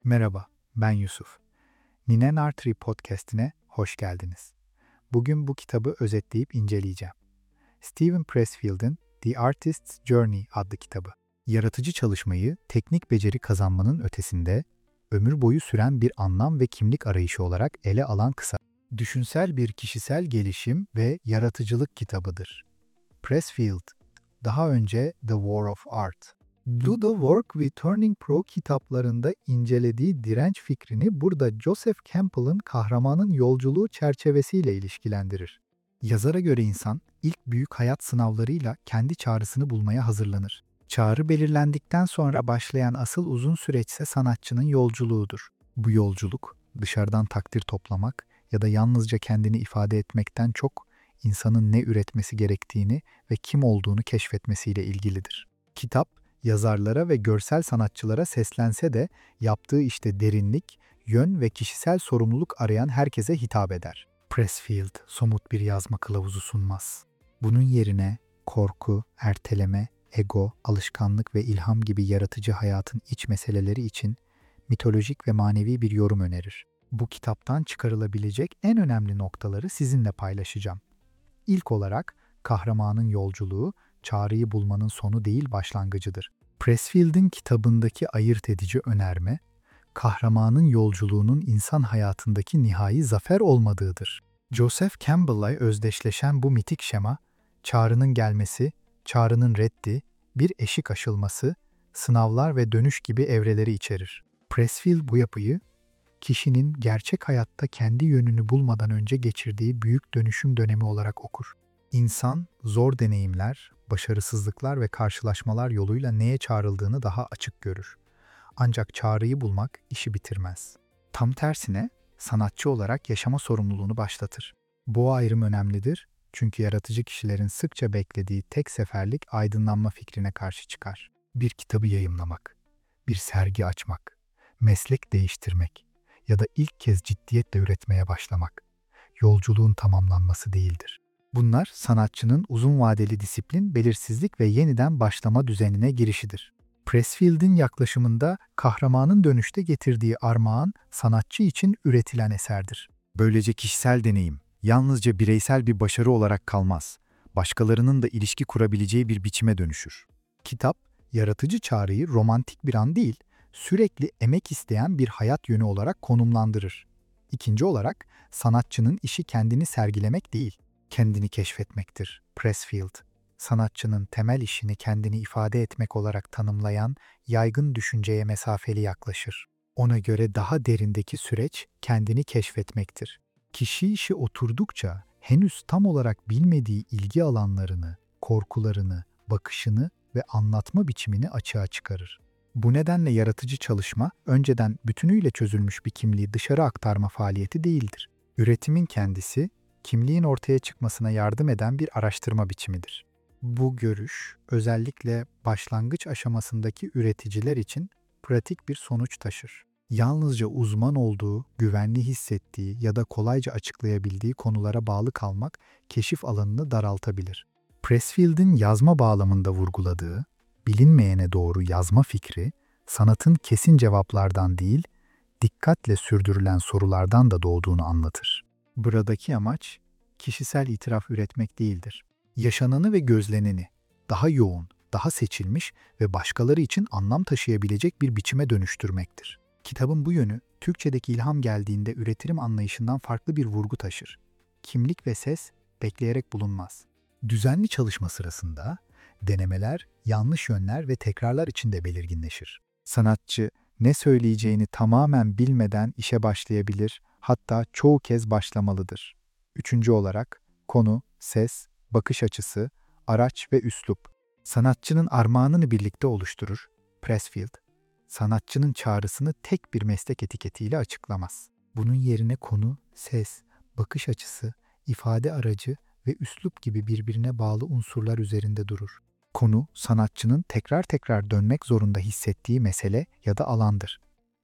Merhaba, ben Yusuf. Ninen Artery Podcast'ine hoş geldiniz. Bugün bu kitabı özetleyip inceleyeceğim. Steven Pressfield'in The Artist's Journey adlı kitabı. Yaratıcı çalışmayı teknik beceri kazanmanın ötesinde ömür boyu süren bir anlam ve kimlik arayışı olarak ele alan kısa, düşünsel bir kişisel gelişim ve yaratıcılık kitabıdır. Pressfield, daha önce The War of Art, Do the Work ve Turning Pro kitaplarında incelediği direnç fikrini burada Joseph Campbell'ın kahramanın yolculuğu çerçevesiyle ilişkilendirir. Yazara göre insan ilk büyük hayat sınavlarıyla kendi çağrısını bulmaya hazırlanır. Çağrı belirlendikten sonra başlayan asıl uzun süreçse sanatçının yolculuğudur. Bu yolculuk dışarıdan takdir toplamak ya da yalnızca kendini ifade etmekten çok insanın ne üretmesi gerektiğini ve kim olduğunu keşfetmesiyle ilgilidir. Kitap, yazarlara ve görsel sanatçılara seslense de yaptığı işte derinlik, yön ve kişisel sorumluluk arayan herkese hitap eder. Pressfield somut bir yazma kılavuzu sunmaz. Bunun yerine korku, erteleme, ego, alışkanlık ve ilham gibi yaratıcı hayatın iç meseleleri için mitolojik ve manevi bir yorum önerir. Bu kitaptan çıkarılabilecek en önemli noktaları sizinle paylaşacağım. İlk olarak kahramanın yolculuğu, çağrıyı bulmanın sonu değil başlangıcıdır. Pressfield'in kitabındaki ayırt edici önerme, kahramanın yolculuğunun insan hayatındaki nihai zafer olmadığıdır. Joseph Campbell'la özdeşleşen bu mitik şema, çağrının gelmesi, çağrının reddi, bir eşik aşılması, sınavlar ve dönüş gibi evreleri içerir. Pressfield bu yapıyı, kişinin gerçek hayatta kendi yönünü bulmadan önce geçirdiği büyük dönüşüm dönemi olarak okur. İnsan, zor deneyimler, başarısızlıklar ve karşılaşmalar yoluyla neye çağrıldığını daha açık görür. Ancak çağrıyı bulmak işi bitirmez. Tam tersine, sanatçı olarak yaşama sorumluluğunu başlatır. Bu ayrım önemlidir çünkü yaratıcı kişilerin sıkça beklediği tek seferlik aydınlanma fikrine karşı çıkar. Bir kitabı yayımlamak, bir sergi açmak, meslek değiştirmek ya da ilk kez ciddiyetle üretmeye başlamak, yolculuğun tamamlanması değildir. Bunlar sanatçının uzun vadeli disiplin, belirsizlik ve yeniden başlama düzenine girişidir. Pressfield'in yaklaşımında kahramanın dönüşte getirdiği armağan sanatçı için üretilen eserdir. Böylece kişisel deneyim yalnızca bireysel bir başarı olarak kalmaz, başkalarının da ilişki kurabileceği bir biçime dönüşür. Kitap, yaratıcı çağrıyı romantik bir an değil, sürekli emek isteyen bir hayat yönü olarak konumlandırır. İkinci olarak, sanatçının işi kendini sergilemek değil, kendini keşfetmektir. Pressfield, sanatçının temel işini kendini ifade etmek olarak tanımlayan yaygın düşünceye mesafeli yaklaşır. Ona göre daha derindeki süreç kendini keşfetmektir. Kişi işi oturdukça henüz tam olarak bilmediği ilgi alanlarını, korkularını, bakışını ve anlatma biçimini açığa çıkarır. Bu nedenle yaratıcı çalışma, önceden bütünüyle çözülmüş bir kimliği dışarı aktarma faaliyeti değildir. Üretimin kendisi, kimliğin ortaya çıkmasına yardım eden bir araştırma biçimidir. Bu görüş, özellikle başlangıç aşamasındaki üreticiler için pratik bir sonuç taşır. Yalnızca uzman olduğu, güvenli hissettiği ya da kolayca açıklayabildiği konulara bağlı kalmak keşif alanını daraltabilir. Pressfield'in yazma bağlamında vurguladığı, bilinmeyene doğru yazma fikri, sanatın kesin cevaplardan değil, dikkatle sürdürülen sorulardan da doğduğunu anlatır. Buradaki amaç, kişisel itiraf üretmek değildir. Yaşananı ve gözleneni, daha yoğun, daha seçilmiş ve başkaları için anlam taşıyabilecek bir biçime dönüştürmektir. Kitabın bu yönü, Türkçedeki ilham geldiğinde üretirim anlayışından farklı bir vurgu taşır. Kimlik ve ses bekleyerek bulunmaz. Düzenli çalışma sırasında, denemeler, yanlış yönler ve tekrarlar içinde belirginleşir. Sanatçı, ne söyleyeceğini tamamen bilmeden işe başlayabilir, hatta çoğu kez başlamalıdır. Üçüncü olarak, konu, ses, bakış açısı, araç ve üslup. Sanatçının armağanını birlikte oluşturur. Pressfield, sanatçının çağrısını tek bir meslek etiketiyle açıklamaz. Bunun yerine konu, ses, bakış açısı, ifade aracı ve üslup gibi birbirine bağlı unsurlar üzerinde durur. Konu, sanatçının tekrar tekrar dönmek zorunda hissettiği mesele ya da alandır.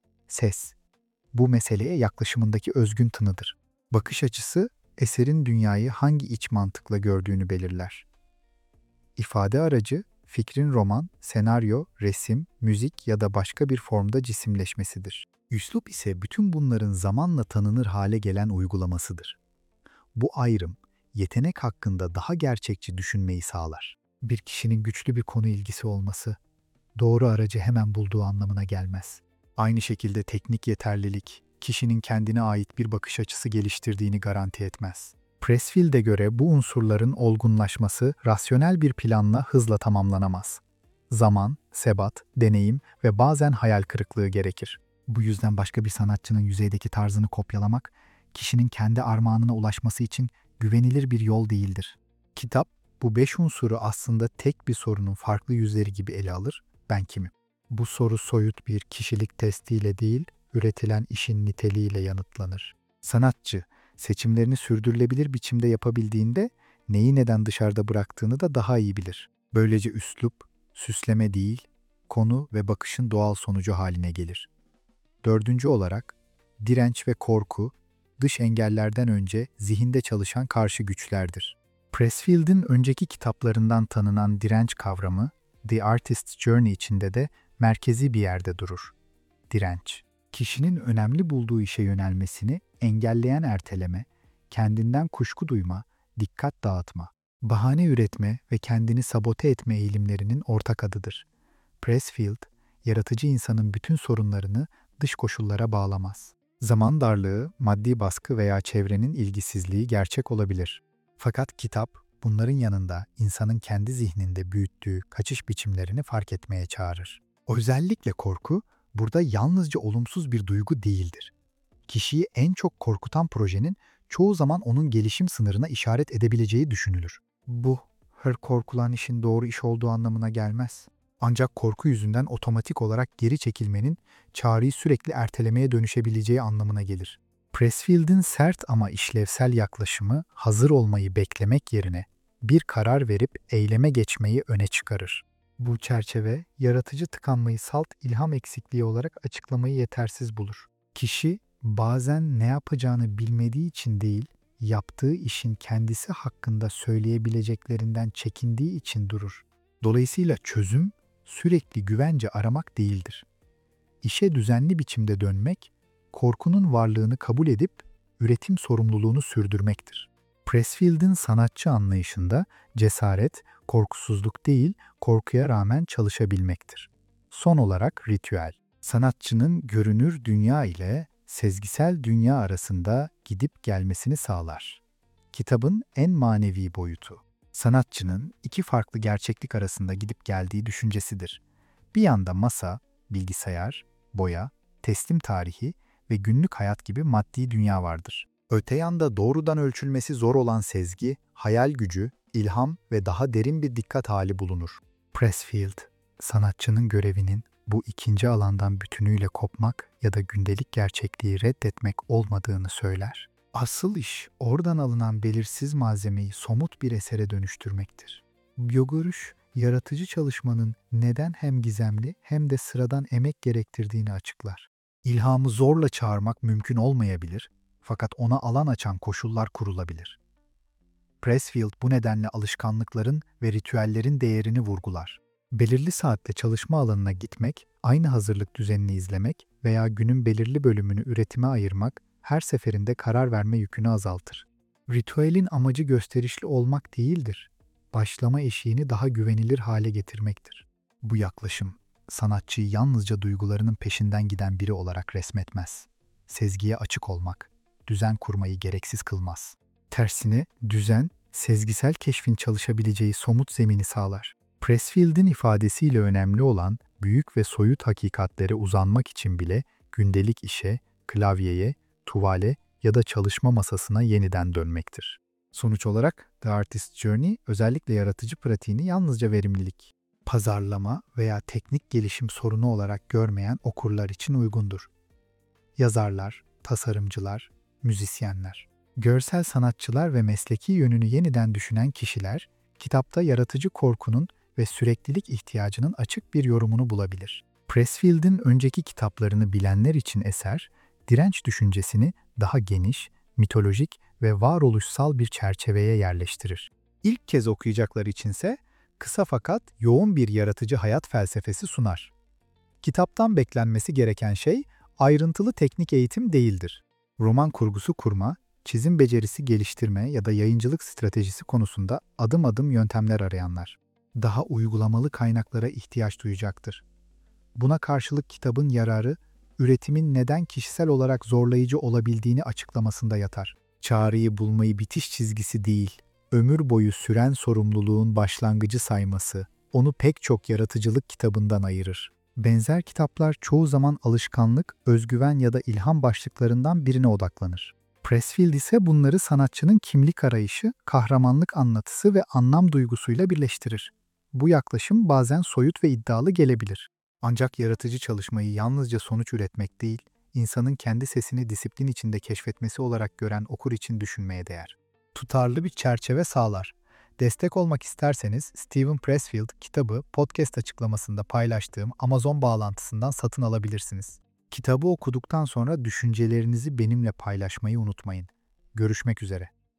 Ses, bu meseleye yaklaşımındaki özgün tınıdır. Bakış açısı, eserin dünyayı hangi iç mantıkla gördüğünü belirler. İfade aracı, fikrin roman, senaryo, resim, müzik ya da başka bir formda cisimleşmesidir. Üslup ise bütün bunların zamanla tanınır hale gelen uygulamasıdır. Bu ayrım, yetenek hakkında daha gerçekçi düşünmeyi sağlar. Bir kişinin güçlü bir konu ilgisi olması, doğru aracı hemen bulduğu anlamına gelmez. Aynı şekilde teknik yeterlilik, kişinin kendine ait bir bakış açısı geliştirdiğini garanti etmez. Pressfield'e göre bu unsurların olgunlaşması rasyonel bir planla hızla tamamlanamaz. Zaman, sebat, deneyim ve bazen hayal kırıklığı gerekir. Bu yüzden başka bir sanatçının yüzeydeki tarzını kopyalamak, kişinin kendi armağanına ulaşması için güvenilir bir yol değildir. Kitap, bu 5 unsuru aslında tek bir sorunun farklı yüzleri gibi ele alır, ben kimim? Bu soru soyut bir kişilik testiyle değil, üretilen işin niteliğiyle yanıtlanır. Sanatçı, seçimlerini sürdürülebilir biçimde yapabildiğinde neyi neden dışarıda bıraktığını da daha iyi bilir. Böylece üslup, süsleme değil, konu ve bakışın doğal sonucu haline gelir. Dördüncü olarak, direnç ve korku, dış engellerden önce zihinde çalışan karşı güçlerdir. Pressfield'in önceki kitaplarından tanınan direnç kavramı, The Artist's Journey içinde de merkezi bir yerde durur. Direnç, kişinin önemli bulduğu işe yönelmesini engelleyen erteleme, kendinden kuşku duyma, dikkat dağıtma, bahane üretme ve kendini sabote etme eğilimlerinin ortak adıdır. Pressfield, yaratıcı insanın bütün sorunlarını dış koşullara bağlamaz. Zaman darlığı, maddi baskı veya çevrenin ilgisizliği gerçek olabilir. Fakat kitap, bunların yanında insanın kendi zihninde büyüttüğü kaçış biçimlerini fark etmeye çağırır. Özellikle korku, burada yalnızca olumsuz bir duygu değildir. Kişiyi en çok korkutan projenin çoğu zaman onun gelişim sınırına işaret edebileceği düşünülür. Bu, her korkulan işin doğru iş olduğu anlamına gelmez. Ancak korku yüzünden otomatik olarak geri çekilmenin çağrıyı sürekli ertelemeye dönüşebileceği anlamına gelir. Pressfield'in sert ama işlevsel yaklaşımı hazır olmayı beklemek yerine bir karar verip eyleme geçmeyi öne çıkarır. Bu çerçeve yaratıcı tıkanmayı salt ilham eksikliği olarak açıklamayı yetersiz bulur. Kişi bazen ne yapacağını bilmediği için değil, yaptığı işin kendisi hakkında söyleyebileceklerinden çekindiği için durur. Dolayısıyla çözüm sürekli güvence aramak değildir. İşe düzenli biçimde dönmek, korkunun varlığını kabul edip üretim sorumluluğunu sürdürmektir. Pressfield'in sanatçı anlayışında cesaret, korkusuzluk değil, korkuya rağmen çalışabilmektir. Son olarak ritüel. Sanatçının görünür dünya ile sezgisel dünya arasında gidip gelmesini sağlar. Kitabın en manevi boyutu, sanatçının iki farklı gerçeklik arasında gidip geldiği düşüncesidir. Bir yanda masa, bilgisayar, boya, teslim tarihi ve günlük hayat gibi maddi dünya vardır. Öte yanda doğrudan ölçülmesi zor olan sezgi, hayal gücü, ilham ve daha derin bir dikkat hali bulunur. Pressfield, sanatçının görevinin bu ikinci alandan bütünüyle kopmak ya da gündelik gerçekliği reddetmek olmadığını söyler. Asıl iş oradan alınan belirsiz malzemeyi somut bir esere dönüştürmektir. Bu görüş, yaratıcı çalışmanın neden hem gizemli hem de sıradan emek gerektirdiğini açıklar. İlhamı zorla çağırmak mümkün olmayabilir, fakat ona alan açan koşullar kurulabilir. Pressfield bu nedenle alışkanlıkların ve ritüellerin değerini vurgular. Belirli saatte çalışma alanına gitmek, aynı hazırlık düzenini izlemek veya günün belirli bölümünü üretime ayırmak her seferinde karar verme yükünü azaltır. Ritüelin amacı gösterişli olmak değildir, başlama eşiğini daha güvenilir hale getirmektir. Bu yaklaşım, sanatçıyı yalnızca duygularının peşinden giden biri olarak resmetmez. Sezgiye açık olmak, düzen kurmayı gereksiz kılmaz. Tersine düzen, sezgisel keşfin çalışabileceği somut zemini sağlar. Pressfield'in ifadesiyle önemli olan büyük ve soyut hakikatlere uzanmak için bile gündelik işe, klavyeye, tuvale ya da çalışma masasına yeniden dönmektir. Sonuç olarak The Artist's Journey özellikle yaratıcı pratiğini yalnızca verimlilik, pazarlama veya teknik gelişim sorunu olarak görmeyen okurlar için uygundur. Yazarlar, tasarımcılar, müzisyenler, görsel sanatçılar ve mesleki yönünü yeniden düşünen kişiler, kitapta yaratıcı korkunun ve süreklilik ihtiyacının açık bir yorumunu bulabilir. Pressfield'in önceki kitaplarını bilenler için eser, direnç düşüncesini daha geniş, mitolojik ve varoluşsal bir çerçeveye yerleştirir. İlk kez okuyacaklar içinse kısa fakat yoğun bir yaratıcı hayat felsefesi sunar. Kitaptan beklenmesi gereken şey ayrıntılı teknik eğitim değildir. Roman kurgusu kurma, çizim becerisi geliştirme ya da yayıncılık stratejisi konusunda adım adım yöntemler arayanlar daha uygulamalı kaynaklara ihtiyaç duyacaktır. Buna karşılık kitabın yararı, üretimin neden kişisel olarak zorlayıcı olabildiğini açıklamasında yatar. Çağrıyı bulmayı bitiş çizgisi değil, ömür boyu süren sorumluluğun başlangıcı sayması, onu pek çok yaratıcılık kitabından ayırır. Benzer kitaplar çoğu zaman alışkanlık, özgüven ya da ilham başlıklarından birine odaklanır. Pressfield ise bunları sanatçının kimlik arayışı, kahramanlık anlatısı ve anlam duygusuyla birleştirir. Bu yaklaşım bazen soyut ve iddialı gelebilir. Ancak yaratıcı çalışmayı yalnızca sonuç üretmek değil, insanın kendi sesini disiplin içinde keşfetmesi olarak gören okur için düşünmeye değer. Tutarlı bir çerçeve sağlar. Destek olmak isterseniz Steven Pressfield kitabı podcast açıklamasında paylaştığım Amazon bağlantısından satın alabilirsiniz. Kitabı okuduktan sonra düşüncelerinizi benimle paylaşmayı unutmayın. Görüşmek üzere.